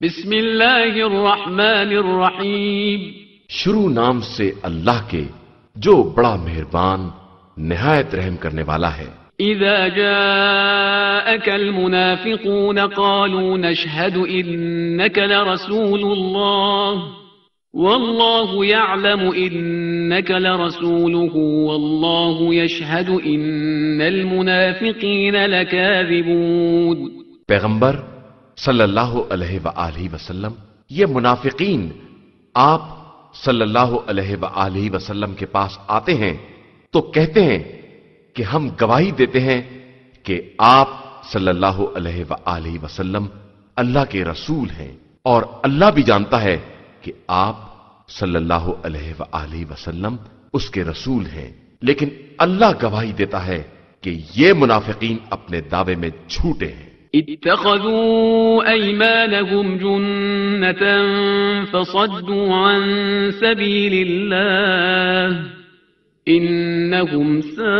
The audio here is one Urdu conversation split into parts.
بسم اللہ الرحمن الرحیم، شروع نام سے اللہ کے جو بڑا مہربان نہایت رحم کرنے والا ہے۔ اذا جاءك المنافقون قالوا نشهد انك لرسول الله والله يعلم انك لرسوله والله يشهد ان المنافقين لكاذبون۔ پیغمبر صلی اللہ علیہ وآلہ وسلم، یہ منافقین آپ صلی اللہ علیہ وآلہ وسلم کے پاس آتے ہیں تو کہتے ہیں کہ ہم گواہی دیتے ہیں کہ آپ صلی اللہ علیہ وآلہ وسلم اللہ کے رسول ہیں، اور اللہ بھی جانتا ہے کہ آپ صلی اللہ علیہ وآلہ وسلم اس کے رسول ہیں، لیکن اللہ گواہی دیتا ہے کہ یہ منافقین اپنے دعوے میں جھوٹے ہیں۔ اتخذوا ايمانهم جنة فصدوا عن سبيل الله انهم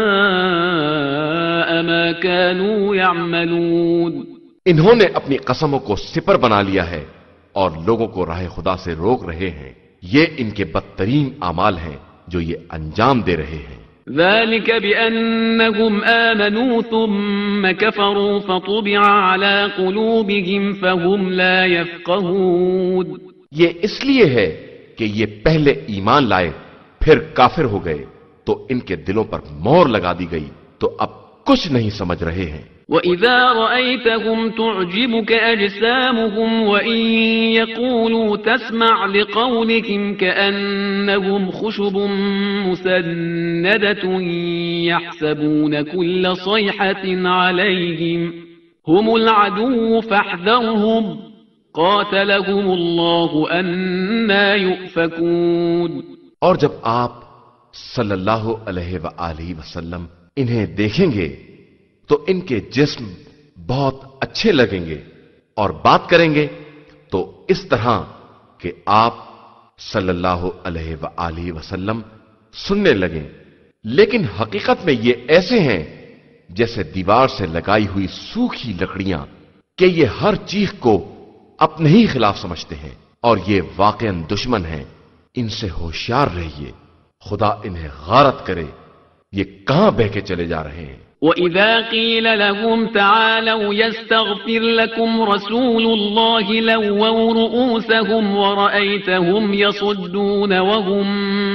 ساء ما كانوا يعملون۔ انہوں نے اپنی قسموں کو سپر بنا لیا ہے اور لوگوں کو راہ خدا سے روک رہے ہیں، یہ ان کے بدترین اعمال ہیں جو یہ انجام دے رہے ہیں۔ ذلك بأنهم آمنوا ثم كفروا فطبع على قلوبهم فهم لا يفقهون۔ یہ اس لیے ہے کہ یہ پہلے ایمان لائے پھر کافر ہو گئے تو ان کے دلوں پر مہر لگا دی گئی تو اب کچھ نہیں سمجھ رہے ہیں۔ وَإِذَا رَأَيْتَهُمْ تُعْجِبُكَ أَجْسَامُهُمْ وَإِن يَقُولُوا تَسْمَعْ لِقَوْلِهِمْ كَأَنَّهُمْ خُشُبٌ مُّسَنَّدَةٌ يَحْسَبُونَ كُلَّ صَيْحَةٍ عَلَيْهِمْ هُمُ الْعَدُوُّ فَاحْذَرْهُمْ قَاتَلَهُمُ اللَّهُ أَنَّىٰ يُؤْفَكُونَ۔ اور جب آپ صلی اللہ علیہ وآلہ وسلم انہیں دیکھیں گے تو ان کے جسم بہت اچھے لگیں گے اور بات کریں گے تو اس طرح کہ آپ صلی اللہ علیہ وآلہ وسلم سننے لگیں، لیکن حقیقت میں یہ ایسے ہیں جیسے دیوار سے لگائی ہوئی سوکھی لکڑیاں کہ یہ ہر چیخ کو اپنے ہی خلاف سمجھتے ہیں اور یہ واقعاً دشمن ہیں۔ ان سے ہوشیار رہیے، خدا انہیں غارت کرے، یہ کہاں بہ کے چلے جا رہے ہیں۔ وَإِذَا قِيلَ لَهُمْ تَعَالَوْا يَسْتَغْفِرْ لَكُمْ رَسُولُ اللَّهِ لَوَّوْا رُؤُوسَهُمْ وَرَأَيْتَهُمْ يَصُدُّونَ وَهُمْ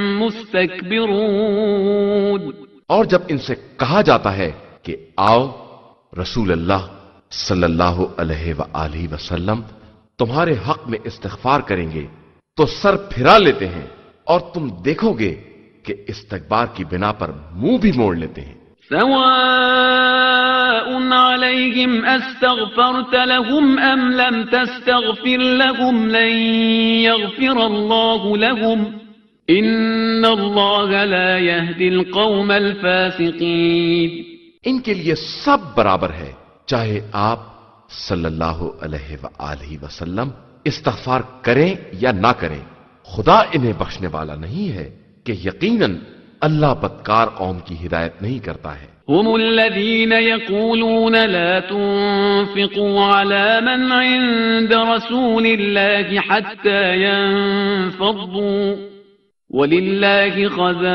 مُسْتَكْبِرُونَ۔ اور جب ان سے کہا جاتا ہے کہ آؤ رسول اللہ صلی اللہ علیہ وآلہ وسلم تمہارے حق میں استغفار کریں گے تو سر پھرا لیتے ہیں اور تم دیکھو گے کہ استکبار کی بنا پر منہ بھی موڑ لیتے ہیں۔ سواء عليهم استغفرت لهم ام لم تستغفر لهم لن يغفر الله لهم ان الله لا يهدي القوم الفاسقين۔ ان کے لیے سب برابر ہے، چاہے آپ صلی اللہ علیہ وآلہ وسلم استغفار کریں یا نہ کریں، خدا انہیں بخشنے والا نہیں ہے کہ یقیناً اللہ بدکار قوم کی ہدایت نہیں کرتا ہے۔ هم الذين يقولون لا تنفقوا على من عند رسول الله حتى ينفضوا ولله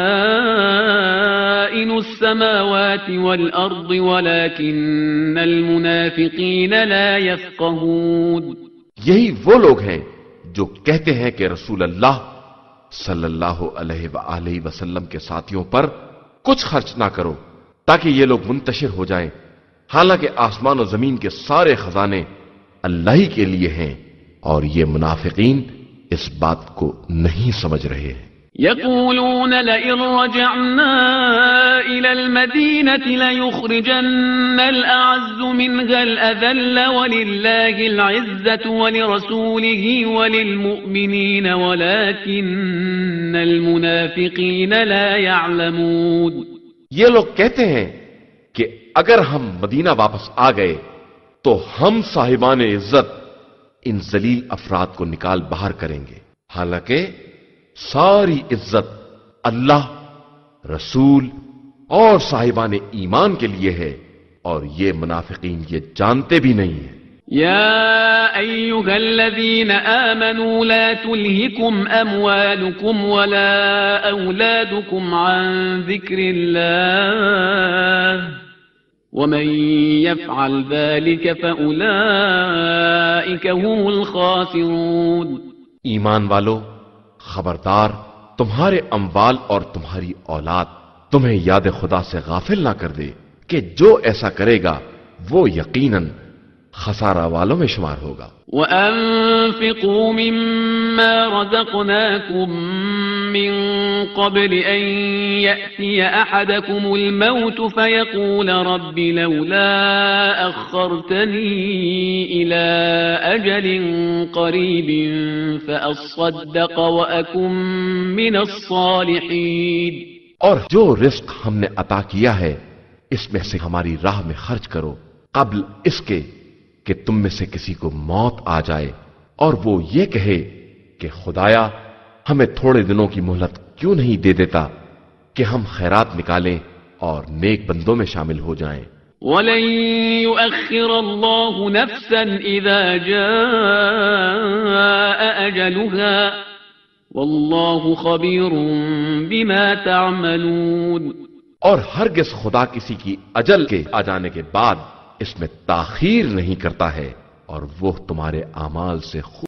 خزائن السماوات والأرض ولكن المنافقين لا يفقهون۔ یہی وہ لوگ ہیں جو کہتے ہیں کہ رسول اللہ صلی اللہ علیہ وآلہ وسلم کے ساتھیوں پر کچھ خرچ نہ کرو تاکہ یہ لوگ منتشر ہو جائیں، حالانکہ آسمان و زمین کے سارے خزانے اللہ ہی کے لیے ہیں، اور یہ منافقین اس بات کو نہیں سمجھ رہے ہیں۔ يقولون لئن رجعنا إلى المدينة ليخرجن الأعز منها الأذل ولله العزة ولرسوله وللمؤمنين ولكن المنافقين لا يعلمون۔ یہ لوگ کہتے ہیں کہ اگر ہم مدینہ واپس آ گئے تو ہم صاحبان عزت ان ذلیل افراد کو نکال باہر کریں گے، حالانکہ ساری عزت اللہ، رسول اور صاحبان ایمان کے لیے ہے، اور یہ منافقین یہ جانتے بھی نہیں ہیں۔ يا أيها الذين آمنوا لا تلهكم أموالكم ولا أولادكم عن ذكر الله ومن يفعل ذلك فأولئك هم الخاسرون. ایمان والو، خبردار تمہارے اموال اور تمہاری اولاد تمہیں یاد خدا سے غافل نہ کر دے کہ جو ایسا کرے گا وہ یقیناً خسارہ والوں میں شمار ہوگا. وَأَنفِقُوا مِمَّا رَزَقْنَاكُم مِّن قَبْلِ أَن يَأْتِيَ أَحَدَكُمُ الْمَوْتُ فَيَقُولَ رَبِّ لَوْلَا أَخَّرْتَنِي إِلَىٰ أَجَلٍ قَرِيبٍ فَأَصَّدَّقَ وَأَكُن مِّنَ الصَّالِحِينَ. اور جو رزق ہم نے عطا کیا ہے اس میں سے ہماری راہ میں خرچ کرو قبل اس کے کہ تم میں سے کسی کو موت آ جائے اور وہ یہ کہے کہ خدایا ہمیں تھوڑے دنوں کی مہلت کیوں نہیں دے دیتا کہ ہم خیرات نکالیں اور نیک بندوں میں شامل ہو جائیں. وَلَن يُؤَخِّرَ اللَّهُ نَفْسًا إِذَا جَاءَ أَجَلُهَا وَاللَّهُ خَبِيرٌ بِمَا تَعْمَلُونَ. اور ہرگز خدا کسی کی اجل کے آ جانے کے بعد اس میں تاخیر نہیں کرتا ہے اور وہ تمہارے اعمال سے